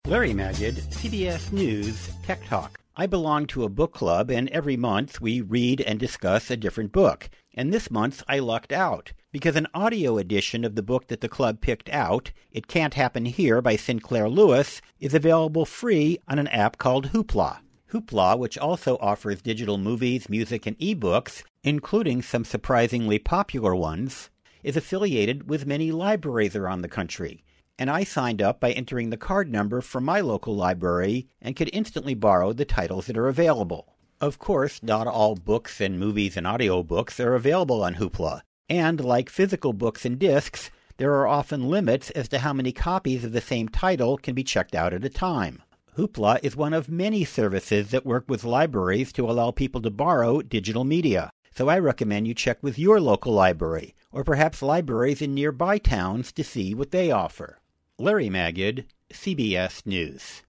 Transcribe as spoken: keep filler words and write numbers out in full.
Larry Magid, C B S News Tech Talk. I belong to a book club, and every month we read and discuss a different book. And this month I lucked out, because an audio edition of the book that the club picked out, It Can't Happen Here by Sinclair Lewis, is available free on an app called Hoopla. Hoopla, which also offers digital movies, music, and ebooks, including some surprisingly popular ones, is affiliated with many libraries around the country. And I signed up by entering the card number from my local library and could instantly borrow the titles that are available. Of course, not all books and movies and audiobooks are available on Hoopla. And like physical books and discs, there are often limits as to how many copies of the same title can be checked out at a time. Hoopla is one of many services that work with libraries to allow people to borrow digital media. So I recommend you check with your local library, or perhaps libraries in nearby towns to see what they offer. Larry Magid, C B S News.